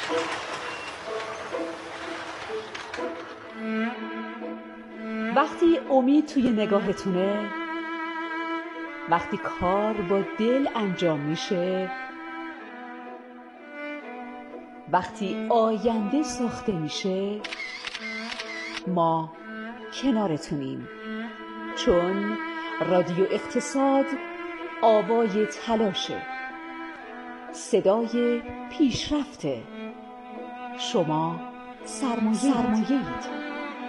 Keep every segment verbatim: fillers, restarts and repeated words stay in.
وقتی امید توی نگاهتونه، وقتی کار با دل انجام میشه، وقتی آینده ساخته میشه، ما کنارتونیم. چون رادیو اقتصاد آوای تلاشه، صدای پیشرفته. شما سرمایه‌اید.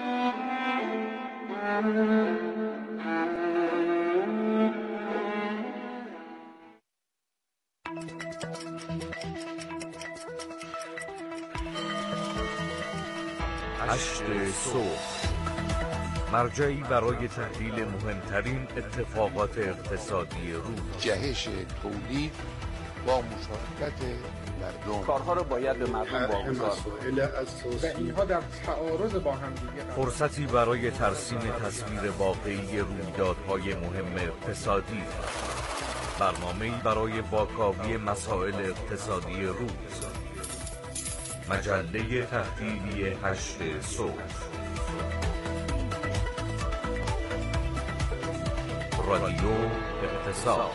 هشت صبح، مرجعی برای تحلیل مهمترین اتفاقات اقتصادی روز. جهش تولید با مشارکت مردم. کارها رو باید به مردم واگذار کنیم و اینها در تعارض با هم دیگه. فرصتی برای ترسیم تصویر واقعی رویدادهای مهم اقتصادی. برنامه‌ای برای واکاوی مسائل اقتصادی روز. مجله تحلیلی هشت صبح. رادیو اقتصاد.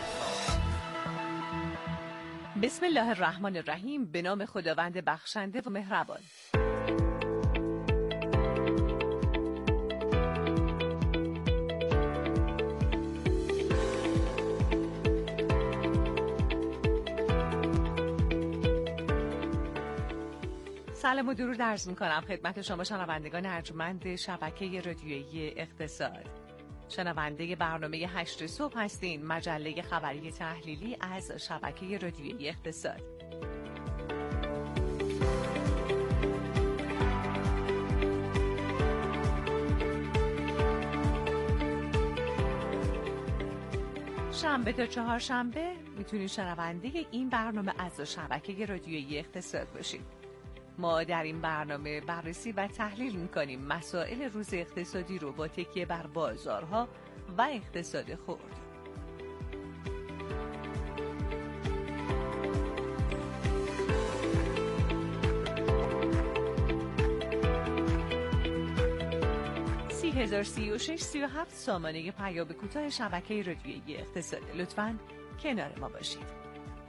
بسم الله الرحمن الرحیم. به نام خداوند بخشنده و مهربان. سلام و درود عرض می‌کنم خدمت شما شنوندگان ارجمند شبکه رادیویی اقتصاد. شنونده برنامه هشت صبح هستین، مجله خبری تحلیلی از شبکه رادیویی اقتصاد. شنبه تا چهارشنبه میتونید شنونده این برنامه از شبکه رادیویی اقتصاد باشید. ما در این برنامه بررسی و تحلیل می‌کنیم مسائل روز اقتصادی رو با تکیه بر بازارها و اقتصاد خرد. سی هزار سی و شش سی و هفت سامانه پیام کوتاه شبکه رادیویی اقتصاد. لطفاً کنار ما باشید.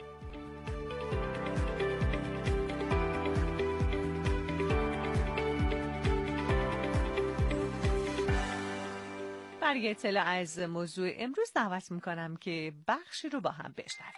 برای اطلاع از موضوع امروز دعوت میکنم که بخشی رو با هم بشنویم.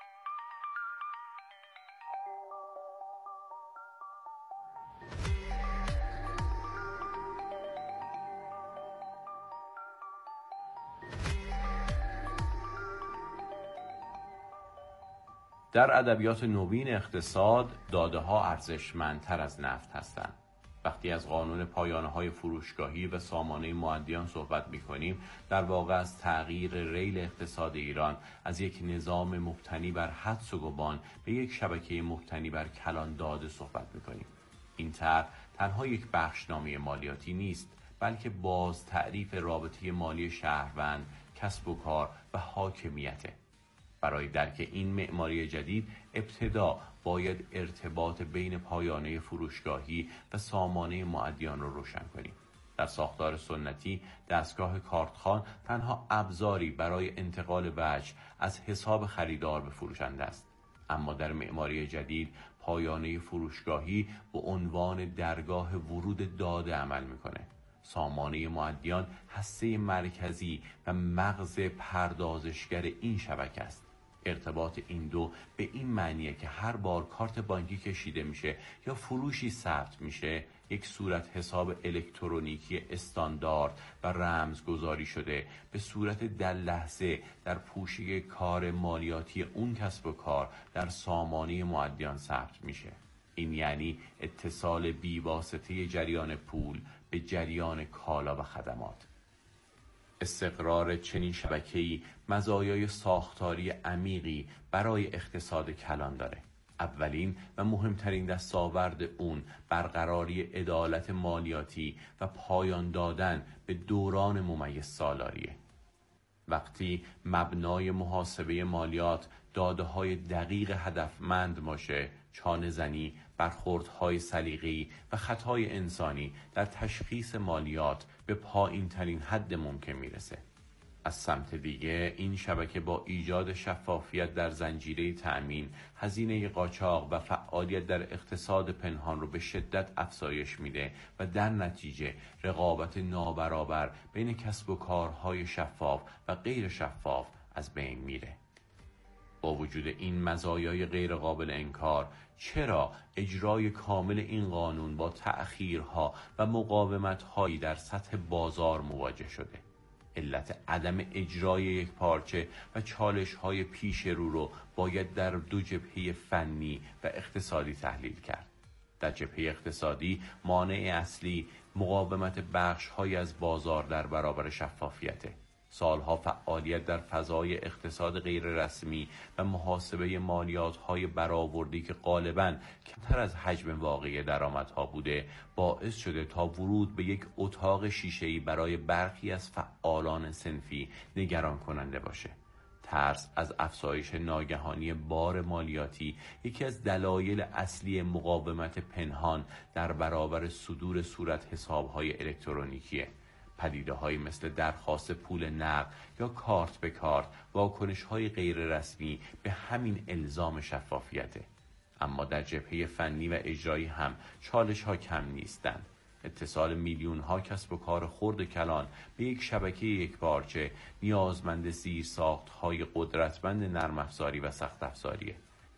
در ادبیات نوین اقتصاد، داده‌ها ارزشمندتر از نفت هستند. وقتی از قانون پایانه‌های فروشگاهی و سامانه مؤدیان صحبت می‌کنیم، در واقع از تغییر ریل اقتصاد ایران از یک نظام مبتنی بر حدس و گمان به یک شبکه مبتنی بر کلان داده صحبت می‌کنیم. این طرح تنها یک بخشنامه مالیاتی نیست، بلکه باز تعریف رابطه مالی شهروند، کسب و کار و حاکمیته. برای درک این معماری جدید، ابتدا باید ارتباط بین پایانه فروشگاهی و سامانه مؤدیان رو روشن کنیم. در ساختار سنتی، دستگاه کارتخوان تنها ابزاری برای انتقال وجه از حساب خریدار به فروشنده است. اما در معماری جدید، پایانه فروشگاهی به عنوان درگاه ورود داده عمل میکنه. سامانه مؤدیان هسته مرکزی و مغز پردازشگر این شبکه است. ارتباط این دو به این معنیه که هر بار کارت بانکی کشیده میشه یا فروشی ثبت میشه، یک صورت حساب الکترونیکی استاندارد و رمزگذاری شده به صورت در لحظه در پوشی کار مالیاتی اون کسب و کار در سامانه مؤدیان ثبت میشه. این یعنی اتصال بیواسطه جریان پول به جریان کالا و خدمات. استقرار چنین شبکه‌ای مزایای ساختاری عمیقی برای اقتصاد کلان داره. اولین و مهمترین دستاورد اون برقراری عدالت مالیاتی و پایان دادن به دوران ممیز سالاریه. وقتی مبنای محاسبه مالیات داده‌های دقیق هدفمند باشه، چانه زنی، برخوردهای سلیقه‌ای و خطای انسانی در تشخیص مالیات به پایین ترین حد ممکن میرسه. از سمت دیگه این شبکه با ایجاد شفافیت در زنجیره تأمین، هزینه قاچاق و فعالیت در اقتصاد پنهان رو به شدت افزایش میده و در نتیجه رقابت نابرابر بین کسب و کارهای شفاف و غیر شفاف از بین میره. با وجود این مزایای غیر قابل انکار، چرا اجرای کامل این قانون با تأخیرها و مقاومت‌هایی در سطح بازار مواجه شده؟ علت عدم اجرای یک پارچه و چالش‌های پیش رو رو باید در دو جبهه فنی و اقتصادی تحلیل کرد. در جبهه اقتصادی مانع اصلی مقاومت بخش‌های از بازار در برابر شفافیته. سالها فعالیت در فضای اقتصاد غیر رسمی و محاسبه مالیات‌های برآوردی که غالباً کمتر از حجم واقعی درآمدها بوده، باعث شده تا ورود به یک اتاق شیشه‌ای برای برخی از فعالان صنفی نگران کننده باشه. ترس از افزایش ناگهانی بار مالیاتی یکی از دلایل اصلی مقاومت پنهان در برابر صدور صورت حساب‌های الکترونیکیه. پدیده‌هایی مثل درخواست پول نقد یا کارت به کارت، واکنش‌های غیر رسمی به همین الزام شفافیته. اما در جبهه فنی و اجرایی هم چالش‌ها کم نیستند. اتصال میلیون‌ها کسب و کار خرد کلان به یک شبکه یکپارچه نیازمند زیرساخت‌های قدرتمند نرم افزاری و سخت افزاریه.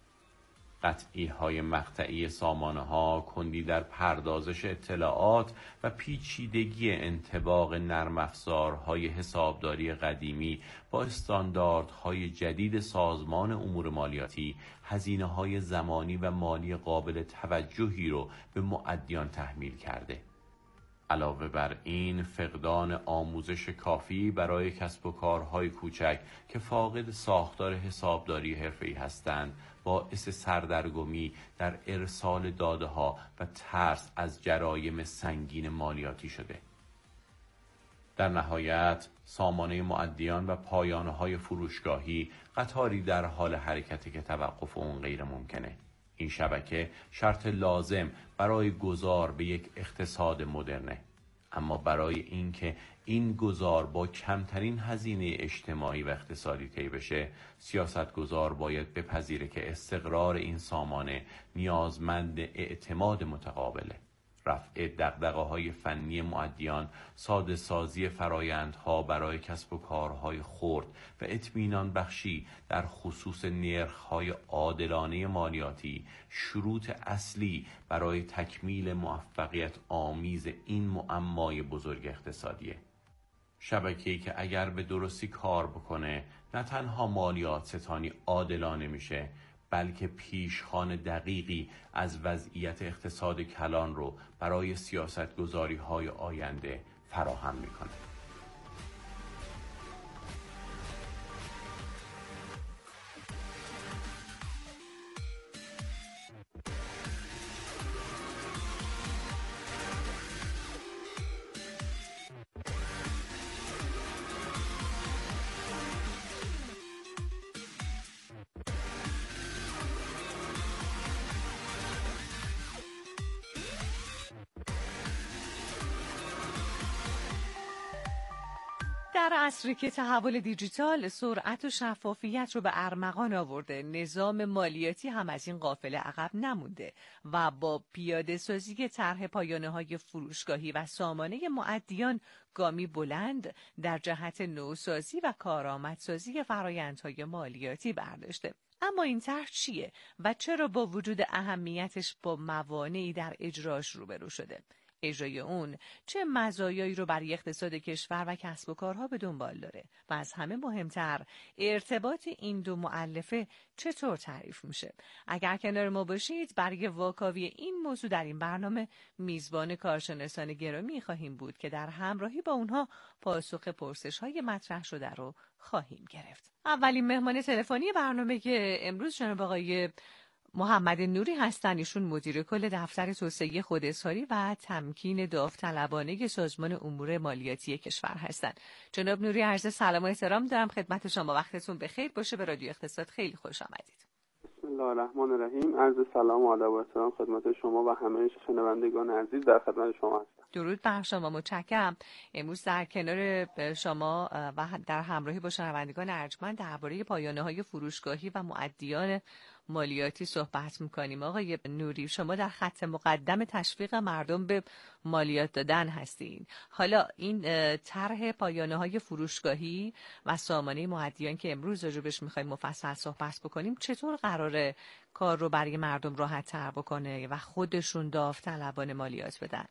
قطعی های مقطعی سامانه ها، کندی در پردازش اطلاعات و پیچیدگی انطباق نرم افزارهای حسابداری قدیمی با استانداردهای جدید سازمان امور مالیاتی هزینه های زمانی و مالی قابل توجهی رو به مؤدیان تحمیل کرده. علاوه بر این، فقدان آموزش کافی برای کسب و کارهای کوچک که فاقد ساختار حسابداری حرفه‌ای هستند، باعث سردرگمی در ارسال داده‌ها و ترس از جرایم سنگین مالیاتی شده. در نهایت، سامانه مؤدیان و پایانه‌های فروشگاهی قطاری در حال حرکتی که توقف اون غیر ممکنه. این شبکه شرط لازم برای گذار به یک اقتصاد مدرنه. اما برای اینکه این گذار با کمترین هزینه اجتماعی و اقتصادی طی بشه، سیاستگزار باید بپذیره که استقرار این سامانه نیازمند اعتماد متقابله. رفع دغدغه‌های فنی مؤدیان، ساده سازی فرایندها برای کسب و کارهای خرد و اطمینان بخشی در خصوص نرخ‌های عادلانه مالیاتی شروط اصلی برای تکمیل موفقیت آمیز این معمای بزرگ اقتصادیه. شبکه‌ای که اگر به درستی کار بکنه، نه تنها مالیات ستانی عادلانه میشه، بلکه پیشخوان دقیقی از وضعیت اقتصاد کلان رو برای سیاستگزاری‌های آینده فراهم میکنه. در عصری که تحول دیجیتال سرعت و شفافیت رو به ارمغان آورده، نظام مالیاتی هم از این قافله عقب نمونده و با پیاده سازی طرح پایانه‌های فروشگاهی و سامانه مؤدیان گامی بلند در جهت نوسازی و کارآمدسازی فرآیندهای مالیاتی برداشته. اما این طرح چیه و چرا با وجود اهمیتش با موانعی در اجراش روبرو شده؟ اجرای اون چه مزایایی رو برای اقتصاد کشور و کسب و کارها به دنبال داره و از همه مهمتر ارتباط این دو مؤلفه چطور تعریف میشه؟ اگر کنار ما باشید برای واکاوی این موضوع در این برنامه میزبان کارشناسان گرامی خواهیم بود که در همراهی با اونها پاسخ پرسش‌های مطرح شده رو خواهیم گرفت. اولین مهمان تلفنی برنامه که امروز جناب آقای محمد نوری هستن، ایشون مدیر کل دفتر توسعه خوداظهاری و تمکین داوطلبانه سازمان امور مالیاتی کشور هستند. جناب نوری، عرض سلام و احترام دارم خدمت شما. وقتتون بخیر باشه. به رادیو اقتصاد خیلی خوش آمدید. الله الرحمن الرحیم. عرض سلام و ادب و احترام خدمت شما و همه شنوندگان عزیز. در خدمت شما هستم. درود بر شما، متشکرم. امروز در کنار شما و در همراهی با شنوندگان ارجمند درباره پایانه‌های فروشگاهی و مؤدیان مالیاتی صحبت می‌کنیم. آقای نوری، شما در خط مقدم تشویق مردم به مالیات دادن هستین. حالا این طرح پایانه‌های فروشگاهی و سامانه مؤدیان که امروز راجبش می‌خوایم مفصل صحبت بکنیم، چطور قراره کار رو برای مردم راحت‌تر بکنه و خودشون داوطلبانه مالیات بدن؟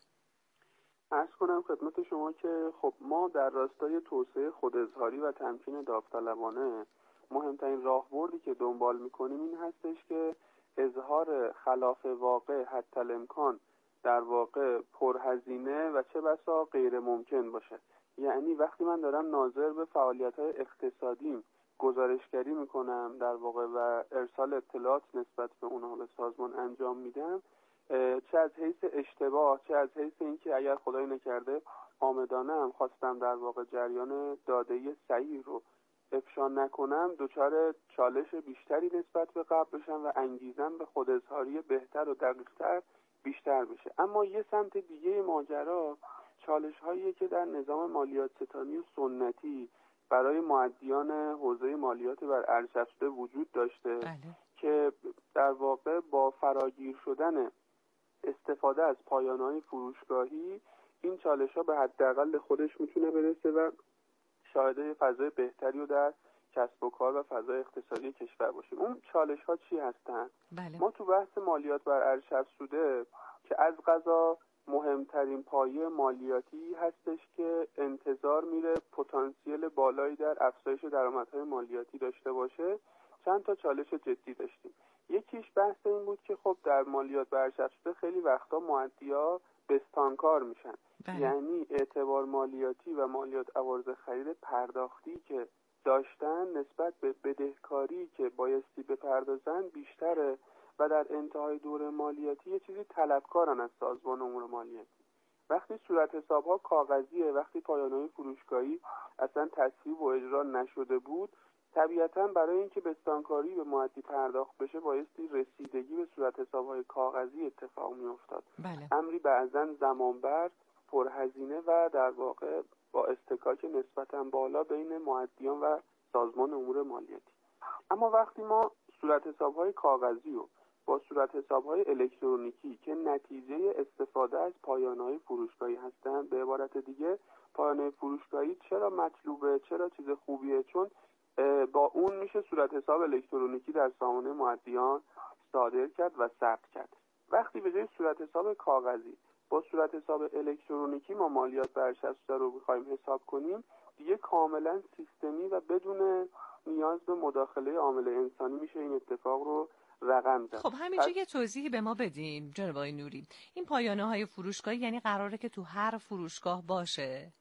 عرض کنم خدمت شما که خب ما در راستای توسعه خوداظهاری و تمکین داوطلبانه مهمترین راهبردی که دنبال میکنیم این هستش که اظهار خلاف واقع حتی الامکان در واقع پرهزینه و چه بسا غیر ممکن باشه. یعنی وقتی من دارم ناظر به فعالیت‌های اقتصادیم گزارشگری میکنم در واقع و ارسال اطلاعات نسبت به اونها به سازمان انجام میدم، چه از حیث اشتباه چه از حیث اینکه اگر خدای نکرده آمدانه هم خواستم در واقع جریان داده‌ای صحیح رو افشا نکنم، دچار چالش بیشتری نسبت به قبل بشم و انگیزم به خود اظهاری بهتر و دقیق‌تر بیشتر بشه. اما یه سمت دیگه ماجرا چالش هایی که در نظام مالیات ستانی و سنتی برای مؤدیان حوزه مالیات بر ارزش افزوده وجود داشته بله. که در واقع با فراگیر شدن استفاده از پایانه‌های فروشگاهی این چالش ها به حداقل خودش میتونه برسه و شاهده فضای بهتری رو در کسب و کار و فضای اقتصادی کشور باشیم. اون چالش ها چی هستن؟ بله. ما تو بحث مالیات بر ارزش افزوده که از قضا مهمترین پایه مالیاتی هستش که انتظار میره پتانسیل بالایی در افزایش درآمدهای مالیاتی داشته باشه، چند تا چالش جدی داشتیم. یکیش بحث این بود که خب در مالیات بر ارزش افزوده خیلی وقتا مؤدی‌ها بستانکار میشن. بله. یعنی اعتبار مالیاتی و مالیات عوارض خرید پرداختی که داشتن نسبت به بدهکاری که بایستی بپردازن بیشتره و در انتهای دوره مالیاتی یه چیزی طلبکارن از سازمان امور مالیاتی. وقتی صورت حساب‌ها کاغذیه، وقتی پایانه‌های فروشگاهی اصلا تصویب و اجرا نشده بود، طبیعتاً برای اینکه بستانکاری به مؤدی پرداخت بشه بایستی رسیدگی به صورت حساب‌های کاغذی اتفاق می‌افتاد. بله. امری بعضاً زمانبر، پرهزینه و در واقع با استکاک نسبتاً بالا بین مؤدیان و سازمان امور مالیاتی. اما وقتی ما صورت حساب‌های کاغذی رو با صورت حساب‌های الکترونیکی که نتیجه استفاده از پایانه‌های فروشگاهی هستند، به عبارت دیگه پایانه فروشگاهی چرا مطلوبه، چرا چیز خوبیه؟ چون با اون میشه صورت حساب الکترونیکی در سامانه مؤدیان صادر کرد و ثبت کرد. وقتی به جای صورت حساب کاغذی با صورت حساب الکترونیکی ما مالیات بر ارزش افزوده رو بخوایم حساب کنیم، دیگه کاملا سیستمی و بدون نیاز به مداخله عامل انسانی میشه این اتفاق رو رقم زد. خب همینجا یه توضیحی به ما بدین جناب آقای نوری. این پایانه‌های فروشگاهی یعنی قراره که تو هر فروشگاه باشه،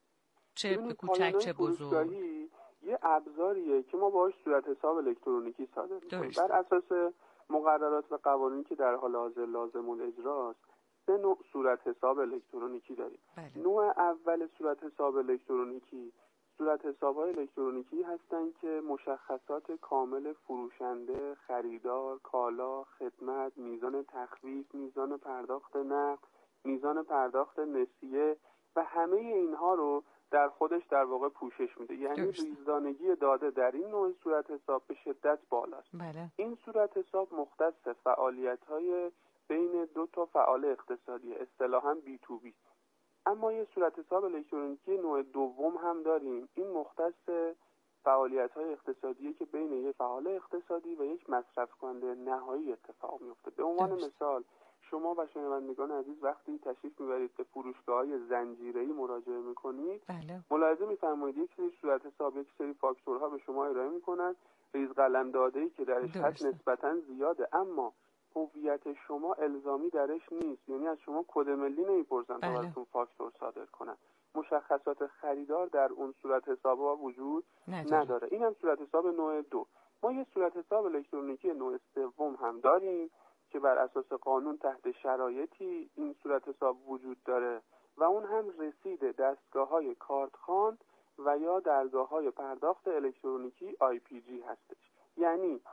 چه کوچک چه بزرگ؟ یه ابزاریه که ما باهاش صورت حساب الکترونیکی صادر می‌کنیم. بر اساس مقررات و قوانینی که در حال حاضر لازم الاجراست، سه نوع صورت حساب الکترونیکی داریم. بله. نوع اول صورت حساب الکترونیکی صورت حساب‌های الکترونیکی هستن که مشخصات کامل فروشنده، خریدار، کالا، خدمت، میزان تخفیف، میزان پرداخت نقد، میزان پرداخت نسیه و همه اینها رو در خودش در واقع پوشش میده. یعنی ریزدانگی داده در این نوع صورت حساب به شدت بالاست. بله. این صورت حساب مختص فعالیت‌های بین دو تا فعال اقتصادی، اصطلاحاً بی تو بی. اما یه صورت حساب الکترونیکی نوع دوم هم داریم. این مختص فعالیت‌های اقتصادی که بین یک فعال اقتصادی و یک مصرف کننده نهایی اتفاق میفته. به عنوان مثال شما و شنوندگان عزیز وقتی تشریف میبرید به فروشگاه‌های زنجیره‌ای مراجعه میکنید، بله. ملاحظه میفرمایید یک سری صورت حساب، یک سری فاکتورها به شما ارائه میکنن، ریز قلم داده‌ای که درش هست نسبتاً زیاده، اما هویت شما الزامی درش نیست. یعنی از شما کد ملی نمیپرسن تا براتون فاکتور صادر کنن. مشخصات خریدار در اون صورت حساب‌ها وجود نداره. نداره. این هم صورت حساب نوع دو. ما یه صورت حساب الکترونیکی نوع سوم هم داریم که بر اساس قانون تحت شرایطی این صورت حساب وجود داره و اون هم رسید دستگاه‌های کارتخوان و یا درگاه‌های پرداخت الکترونیکی آی پی جی هستش. یعنی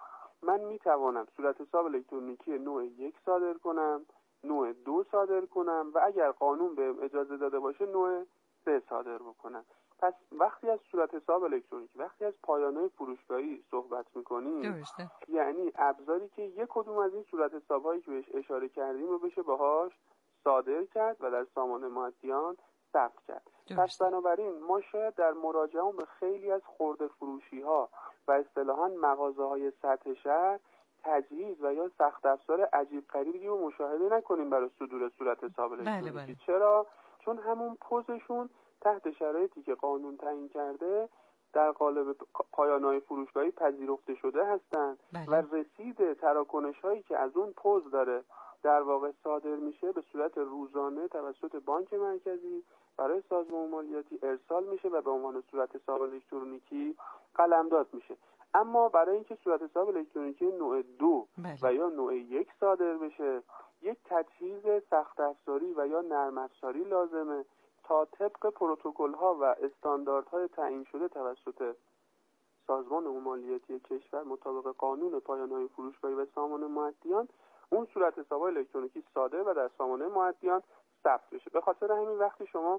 من میتوانم صورت حساب الکترونیکی نوع یک صادر کنم، نوع دو صادر کنم و اگر قانون به اجازه داده باشه نوع سه صادر بکنم. پس وقتی از صورت حساب الکترونیکی، وقتی از پایانه فروشگاهی صحبت میکنیم، درسته. یعنی ابزاری که یک کدوم از این صورت حساب‌هایی که بهش اشاره کردیم رو بشه باهاش صادر کرد و در سامانه مادیان ثبت کرد. درسته. پس بنابراین ما شاید در مراجعه به خیلی از خرده فروشی‌ها و اصطلاحاً مغازه‌های سطح شهر تجهیز و یا سخت افزار عجیب غریبی رو مشاهده نکنیم برای صدور صورت حساب الکترونیکی. بله بله. چرا؟ چون همون پوزشون تحت شرایطی که قانون تعیین کرده در قالب پایانه‌های فروشگاهی پذیرفته شده هستند و رسید تراکنش‌هایی که از اون پوز داره در واقع صادر میشه به صورت روزانه توسط بانک مرکزی برای سازمان مالیاتی ارسال میشه و به عنوان صورت حساب الکترونیکی قلمداد میشه. اما برای اینکه صورت حساب الکترونیکی نوع دو بله. و یا نوع یک صادر بشه، یک تجهیز سخت افزاری و یا نرم افزاری لازمه تا طبق پروتکل‌ها و استانداردهای تعیین شده توسط سازمان مالیاتی کشور مطابق قانون پایانه‌های فروشگاهی و سامانه مادیان اون صورت حساب الکترونیکی صادر و در سامانه مادیان ثبت بشه. به خاطر همین وقتی شما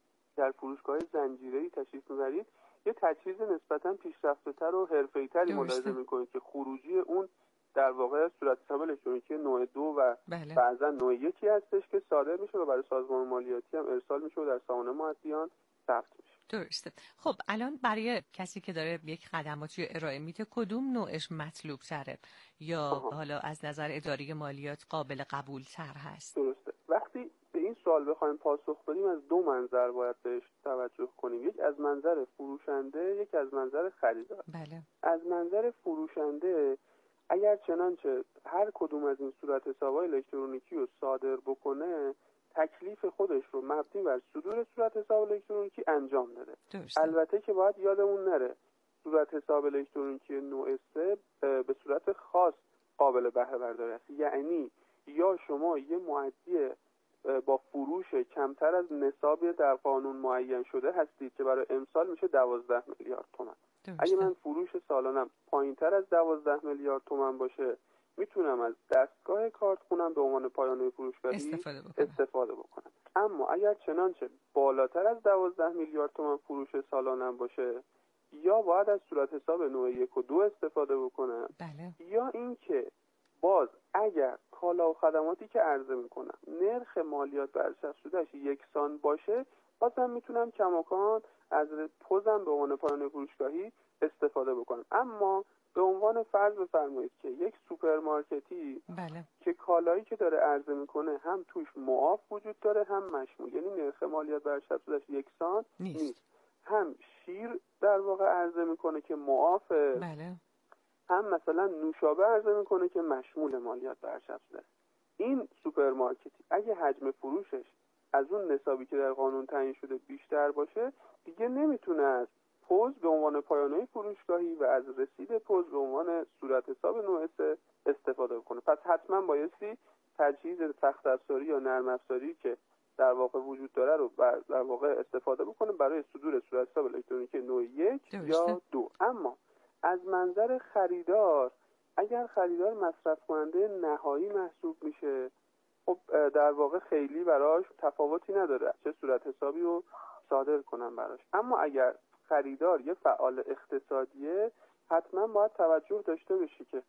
در فروشگاه زنجیره‌ای تشریف می‌برید یه تجهیز نسبتاً پیشرفته‌تر و حرفه‌ای‌تری ملاحظه می‌کنید که خروجی اون در واقع صورت حساب الکترونیکی نوع دو و بله. بعضا نوع یکی هستش که صادر میشه و برای سازمان مالیاتی هم ارسال میشه و در سامانه مادیان ثبت میشه. درسته. خب الان برای کسی که داره یک خدماتی ارائه میده کدوم نوعش مطلوب تره یا آها. حالا از نظر اداره مالیات قابل قبول تر هست؟ درسته. وقتی به این سوال بخوایم پاسخ بدیم از دو منظر باید بهش توجه کنیم. یک از منظر فروشنده، یک از منظر خریدار. بله. از منظر فروشنده اگر چنانچه هر کدوم از این صورت حساب‌های الکترونیکی رو صادر بکنه تکلیف خودش رو مبنی بر صدور صورت حساب الکترونیکی انجام داده. درسته. البته که باید یادمون نره صورت حساب الکترونیکی نوع سه به صورت خاص قابل بهره برداری است. یعنی یا شما یه معدی با فروش کمتر از نصابی در قانون معین شده هستید که برای امسال میشه دوازده میلیارد تومان. اگه من فروش سالانم پایینتر از دوازده میلیارد تومان باشه میتونم از دستگاه کارت خونم به عنوان پایانه فروشگاهی استفاده بکنم. استفاده بکنم. اما اگر چنانچه بالاتر از دوازده میلیارد تومان فروش سالانم باشه یا باید از صورت حساب نوع یک و دو استفاده بکنم. بله. یا اینکه باز اگر کالا و خدماتی که عرضه میکنم نرخ مالیات برچسب‌شده‌اش یکسان باشه بازم میتونم کماکان از پوزم به عنوان پایانه فروشگاهی استفاده بکنم. اما به عنوان فرض بفرمایید که یک سوپرمارکتی بله. که کالایی که داره عرضه میکنه هم توش معاف وجود داره هم مشمول، یعنی نرخ مالیات برچسب‌شده‌اش یکسان نیست. نیست هم شیر در واقع عرضه میکنه که معافه، بله. هم مثلا نوشابه عرضه میکنه که مشمول مالیات برچسب‌شده است. این سوپرمارکتی اگه حجم فروشش از اون نصابی که در قانون تعیین شده بیشتر باشه دیگه نمیتونه از پوز به عنوان پایانه فروشگاهی و از رسید پوز به عنوان صورت حساب نوع سه استفاده کنه. پس حتما بایستی تجهیز سخت افزاری یا نرم افزاری که در واقع وجود داره رو در واقع استفاده بکنه برای صدور صورت حساب الکترونیکی نوع یک یا دو. اما از منظر خریدار اگر خریدار مصرف کننده نهایی محسوب میشه خب در واقع خیلی براش تفاوتی نداره چه صورت حسابی رو صادر کنم براش. اما اگر خریدار یه فعال اقتصادیه حتما باید توجه داشته بشه که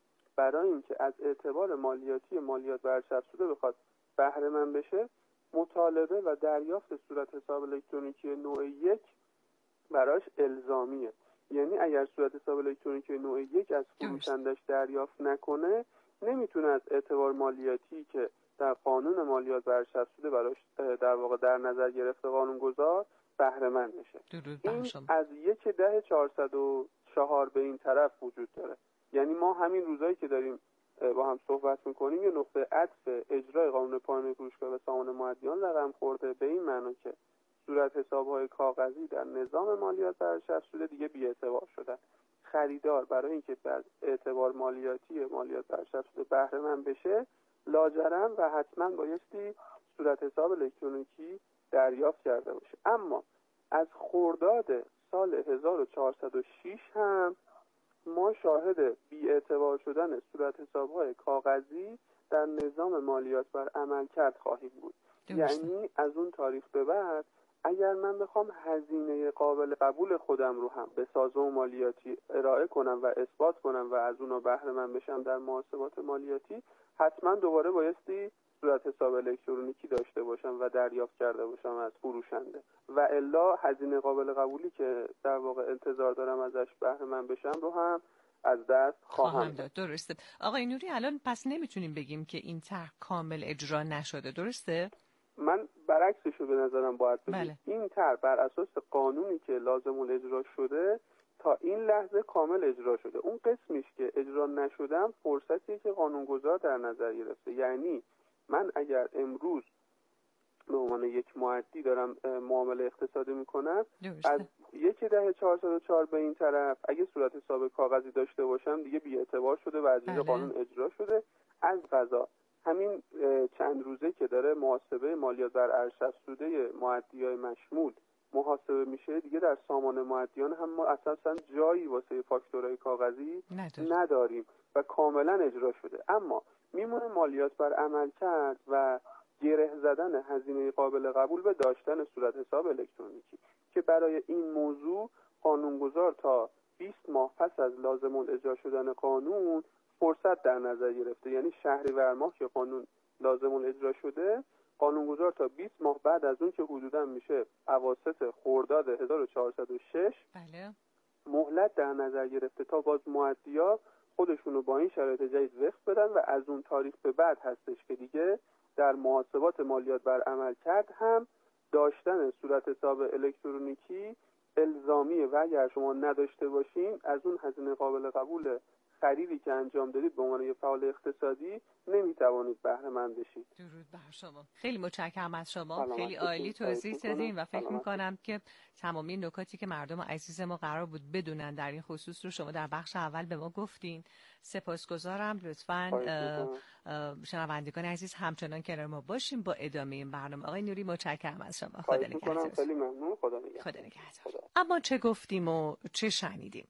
برای اینکه از اعتبار مالیاتی مالیات برچسب‌شده بخواد بهره مند بشه مطالبه و دریافت صورت حساب الکترونیکی نوع یک براش الزامیه. یعنی اگر صورت حساب الکترونیکی نوع یک از فروشندش دریافت نکنه نمیتونه از اعتبار مالیاتی که در قانون مالیات برچسب‌شده براش در واقع در نظر گرفته قانونگذار بهره مند بشه. این از یک ده چهارصد و چهار به این طرف وجود داره. یعنی ما همین روزایی که داریم با هم صحبت میکنیم یه نقطه عطف اجرای قانون پایانه فروشگاه و سامانه مادیان رقم خورده به این معنا که صورت حساب‌های کاغذی در نظام مالیات برچسب‌شده دیگه بی‌اعتبار شدن. خریدار برای اینکه بر اعتبار مالیاتی مالیات برچسب‌شده بهره مند بشه لاجرم و حتما بایستی صورت حساب الکترونیکی دریافت کرده باشه. اما از خرداد سال هزار و چهارصد و شش هم ما شاهد بی‌اعتبار شدن صورت حساب‌های کاغذی در نظام مالیات بر عملکرد خواهیم بود. درسته. یعنی از اون تاریخ به بعد اگر من بخوام هزینه قابل قبول خودم رو هم به سازمان مالیاتی ارائه کنم و اثبات کنم و از اونها بهره مند بشم در محاسبات مالیاتی، حتما دوباره بایستی صورت حساب الکترونیکی داشته باشم و دریافت کرده باشم از فروشنده، و الا هزینه قابل قبولی که در واقع انتظار دارم ازش بهره مند بشم رو هم از دست خواهم داد. درسته. آقای نوری، الان پس نمیتونیم بگیم که این طرح کامل اجرا نشده، درسته؟ من برعکسش رو به نظرم باید بگیم. بله. این طرح بر اساس قانونی که لازم الاجرا شده تا این لحظه کامل اجرا شده. اون قسمیش که اجرا نشدم فرصتیه که قانونگذار در نظر گرفته. یعنی من اگر امروز به عنوان یک مؤدی دارم معامله اقتصادی میکنم، از یک دهه چهارصد و چهار به این طرف اگه صورت حساب کاغذی داشته باشم دیگه بی‌اعتبار شده و از زیر قانون اجرا شده. از قضا همین چند روزه که داره محاسبه مالیات بر ارزش افزوده مؤدیای مشمول محاسبه میشه، دیگه در سامان مؤدیان هم ما اساسا جایی واسه فاکتورهای کاغذی نداریم, نداریم و کاملا اجرا شده. اما میمونه مالیات بر عملکرد و گره زدن هزینه قابل قبول به داشتن صورت حساب الکترونیکی که برای این موضوع قانونگذار تا بیست ماه پس از لازم الاجرا شدن قانون فرصت در نظر گرفته. یعنی شهریور ماه که قانون لازم الاجرا شده، قانونگذار تا بیست ماه بعد از اون که حدوداً میشه اواسط خرداد هزار و چهارصد و شش بله. مهلت در نظر گرفته تا باز مؤدی‌ها خودشونو با این شرایط جدید وفق بدن و از اون تاریخ به بعد هستش که دیگه در محاسبات مالیات بر عملکرد هم داشتن صورت حساب الکترونیکی الزامیه و اگر شما نداشته باشین از اون هزینه قابل قبول خریدی که انجام دادید به عنوان یک فعال اقتصادی نمیتوانید بهره مند بشید. درود بر شما. خیلی متشکرم از شما. خیلی عالی توضیح دادین و فکر می‌کنم که تمامی نکاتی که مردم عزیز ما قرار بود بدونن در این خصوص رو شما در بخش اول به ما گفتین. سپاسگزارم. لطفاً شنوندگان عزیز همچنان کنار ما باشیم با ادامه این برنامه. آقای نوری متشکرم از شما. خدا نگهدار. خیلی ممنون. خدا نگهدار. خدا نگهدار. اما چه گفتیم و چه شنیدیم؟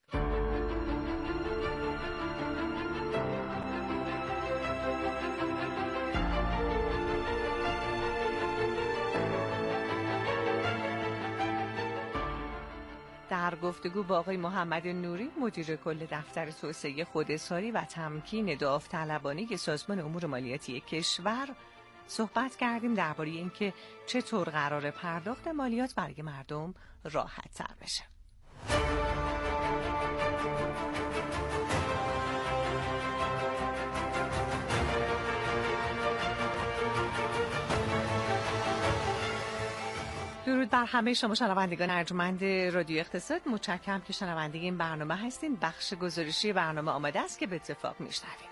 در گفتگو با آقای محمد نوری مدیر کل دفتر توسعه خوداظهاری و تمکین داوطلبانه سازمان امور مالیاتی کشور صحبت کردیم درباره اینکه چطور قرار پرداخت مالیات برای مردم راحت تر بشه. درود بر همه شما شنوندگان ارجمند رادیو اقتصاد. متشکرم که شنونده این برنامه هستین. بخش گزارشی برنامه آماده است که به اتفاق میشنویم.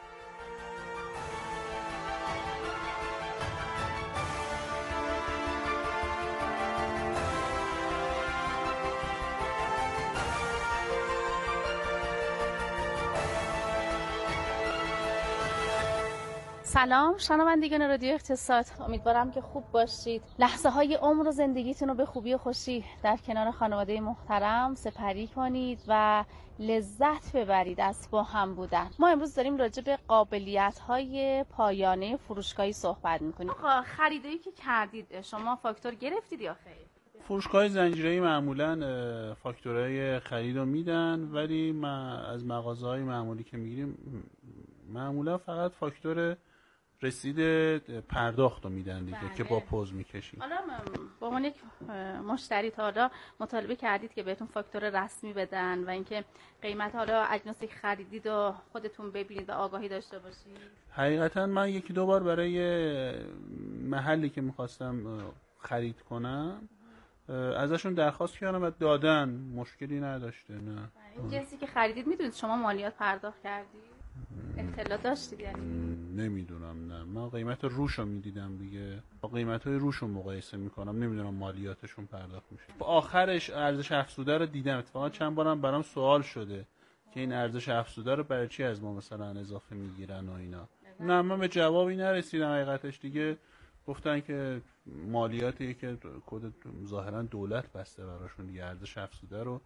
سلام شنوندگان رادیو اقتصاد، امیدوارم که خوب باشید. لحظه های عمر و زندگیتون رو به خوبی و خوشی در کنار خانواده محترم سپری کنید و لذت ببرید از با هم بودن. ما امروز داریم راجع به قابلیت های پایانه فروشگاهی صحبت میکنیم. خریدایی که کردید شما فاکتور گرفتید یا خیر؟ فروشگاه زنجیره‌ای معمولاً فاکتورهای خرید رو میدن، ولی ما از مغازه‌های معمولی که میگیریم معمولا فقط فاکتور رسید پرداخت رو میدن دیگه. بله. که با پوز میکشیم. حالا با عنوان یک مشتری تا حالا مطالبه کردید که بهتون فاکتور رسمی بدن و اینکه قیمت حالا اجناسی که خریدید و خودتون ببینید و آگاهی داشته باشید؟ حقیقتا من یکی دو بار برای محلی که میخواستم خرید کنم ازشون درخواست کردم و دادن، مشکلی نداشته. نه این جنسی که خریدید میدونید شما مالیات پرداخت کردید؟ اطلاع داشتید یعنی؟ نمیدونم. نه من قیمت روش رو میدیدم دیگه، با قیمت های روش رو مقایسه میکنم، نمیدونم مالیاتشون پرداخت میشه. آخرش ارزش افزوده رو دیدم، اتفاقا چند بارم برام سوال شده که این ارزش افزوده رو برای چی از ما مثلا اضافه میگیرن و اینا. نه من به جوابی نرسیدم حقیقتش. دیگه گفتن که مالیاتی که کد ظاهرا دولت بسته براشون دیگه، ارزش افزوده رو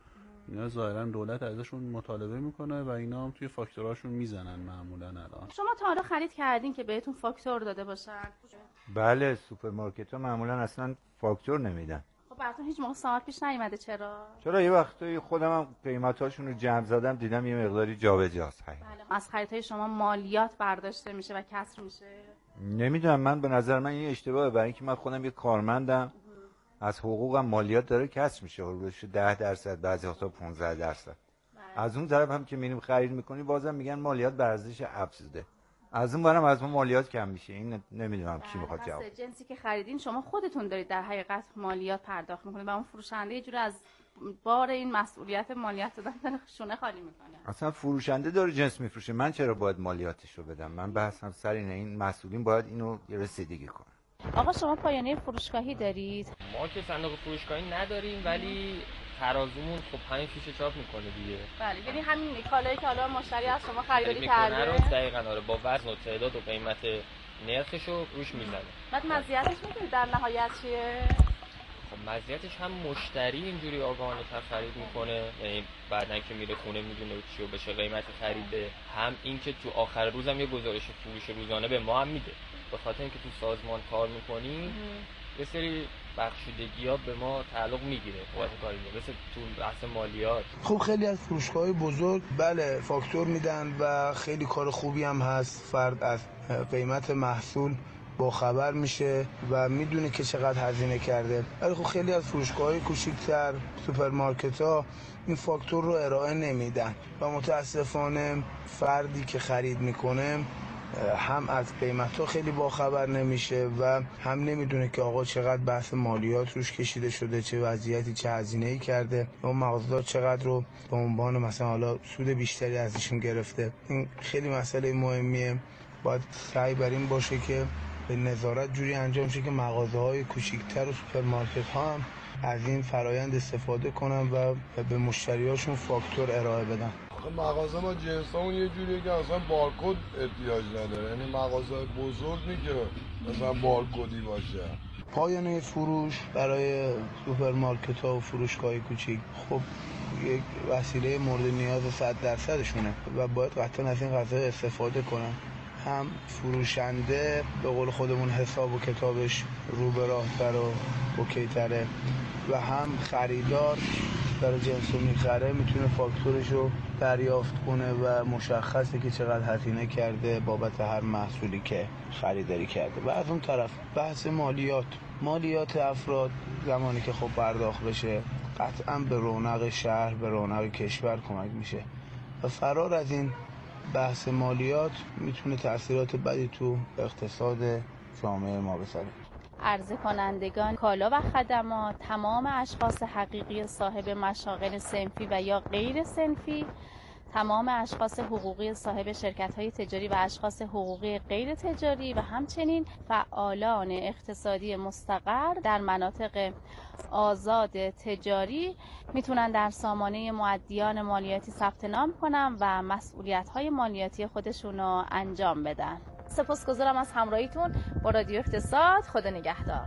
اینا ظاهرا دولت ازشون مطالبه میکنه و اینا هم توی فاکتوراشون میزنن معمولا الان. شما تا حالا خرید کردین که بهتون فاکتور داده باشن؟ بله، سوپرمارکت‌ها معمولا اصلا فاکتور نمیدن. خب براتون هیچ موقع سوال پیش نیومده چرا؟ چرا یه وقتایی خودم هم قیمتاشون رو جمع زدم دیدم یه مقداری جابجاست. بله. از خریدهای شما مالیات برداشته میشه و کسر میشه؟ نمیدونم، من به نظر من این اشتباهه، برای اینکه من خودم یه کارمندم، از حقوقم مالیات داره کسر میشه، حدودش ده درصد، بعضی وقتا پانزده درصد. از اون طرف هم که میریم خرید میکنیم بازم میگن مالیات بر ارزش افزوده، از اون برم از اون مالیات کم میشه. این نمیدونم کی میخواد جواب. جنسی که خریدین شما خودتون دارید در حقیقت مالیات پرداخت میکنید و اون فروشنده یه جوری از بار این مسئولیت مالیات دادن داره شونه خالی میکنه. اصلا فروشنده داره جنس میفروشه، من چرا باید مالیاتش رو بدم؟ من بحثم سر اینه، این مسئولین باید اینو رسیدگی کنن. آقا شما پایانه فروشگاهی دارید؟ ما که صندوق فروشگاهی نداریم ولی ترازومون خب پنج فیشه چاپ میکنه دیگه. بله، یعنی همین کالایی که حالا مشتری از شما خریداری کرده رو دقیقاً آره با وزن و تعداد و قیمت نرخشو روش میزنه. بعد مزیتش میدونید در نهایت چیه؟ خب مزیتش هم مشتری اینجوری آگاهانه خرید میکنه، یعنی بعدن که میره خونه میدونه چی و بشه قیمت خریده، هم اینکه تو آخر روزم یه گزارش فروش روزانه به ما هم میده. به خاطر اینکه تو سازمان کار میکنیم یه سری بخشودگی‌ها به ما تعلق میگیره بابت کاری، مثل تو بحث مالیات. خب خیلی از فروشگاه‌های بزرگ بله فاکتور میدن و خیلی کار خوبی هم هست، فرد از قیمت محصول با خبر میشه و میدونه که چقدر هزینه کرده. ولی خب خیلی از فروشگاه‌های کوچیک‌تر، سوپرمارکت‌ها این فاکتور رو ارائه نمیدن و متاسفانه فردی که خرید میکنه هم از قیمت‌ها خیلی باخبر نمیشه و هم نمیدونه که آقا چقدر بحث مالیات روش کشیده شده، چه وضعیتی، چه هزینه‌ای کرده، اون مغازه‌دار چقدر رو به عنوان مثلا حالا سود بیشتری ازشون گرفته. این خیلی مسئله مهمیه. باید سعی بر این باشه که به نظارت جوری انجام شه که مغازه‌های کوچیک‌تر و سوپرمارکت‌ها هم از این فرایند استفاده کنن و به مشتریاشون فاکتور ارائه بدن. مغازه ما جنسامون یه جوریه که اصلا بارکد احتیاج نداره، یعنی مغازه بزرگ نیست که مثلا بارکدی باشه. پایانه فروش برای سوپرمارکت‌ها و فروشگاه کوچیک خب یک وسیله مورد نیاز صد درصدشونه و باید قطعا از این قضیه استفاده کنن. هم فروشنده به قول خودمون حساب و کتابش رو به راه‌تر و اوکی‌تره و هم خریدار داره جنسو میخره میتونه فاکتورش رو دریافت کنه و مشخصه که چقدر هزینه کرده بابت هر محصولی که خریداری کرده. و از اون طرف بحث مالیات مالیات افراد زمانی که خب پرداخت بشه قطعا به رونق شهر، به رونق کشور کمک میشه و فرار از این بحث مالیات میتونه تأثیرات بدی تو اقتصاد جامعه ما بذاره. عرضه کنندگان کالا و خدمات، تمام اشخاص حقیقی صاحب مشاغل صنفی و یا غیر صنفی، تمام اشخاص حقوقی صاحب شرکت‌های تجاری و اشخاص حقوقی غیر تجاری و همچنین فعالان اقتصادی مستقر در مناطق آزاد تجاری میتونن در سامانه مؤدیان مالیاتی ثبت نام کنن و مسئولیت‌های مالیاتی خودشون رو انجام بدن. سپاسگزارم از همراهیتون با رادیو اقتصاد. خدا نگهدار.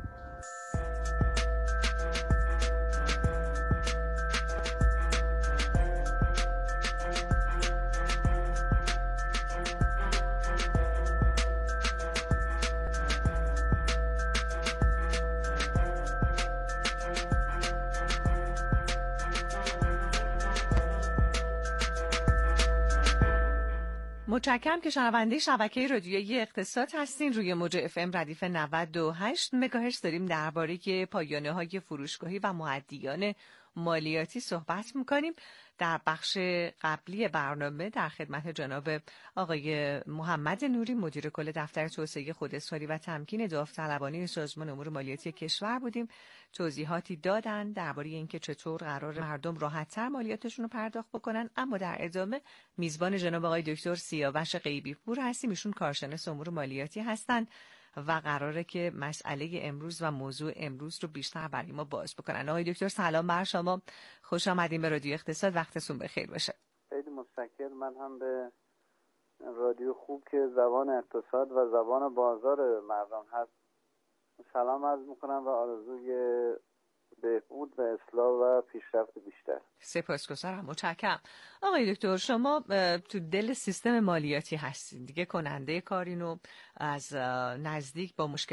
متشکرم که شنونده شبکه رادیویی اقتصاد هستین. روی موج اف ام ردیف نود و هشت مگاهرتز داریم درباره پایانه‌های فروشگاهی و مؤدیان مالیاتی صحبت می‌کنیم. در بخش قبلی برنامه در خدمت جناب آقای محمد نوری مدیر کل دفتر توسعه خوداسکاری و تمکین داوطلبانه سازمان امور مالیاتی کشور بودیم. توضیحاتی دادن درباره اینکه چطور قرار مردم راحت‌تر مالیاتشون رو پرداخت بکنن. اما در ادامه میزبان جناب آقای دکتر سیاوش غیبی پور هستیم. ایشون کارشناس امور مالیاتی هستند و قراره که مسئله امروز و موضوع امروز رو بیشتر برای ما باز بکنن. آقای دکتر سلام بر شما، خوش آمدین به رادیو اقتصاد، وقتتون بخیر باشه. خیلی متشکرم. من هم به رادیو خوب که زبان اقتصاد و زبان بازار مردم هست سلام عرض میکنم و آرزوی بهبود و اصلاح و پیشرفت بیشتر. سپاسگزارم، متشکرم. آقای دکتر، شما تو دل سیستم مالیاتی هستین دیگه، کننده کارین و از نزدیک با مشکل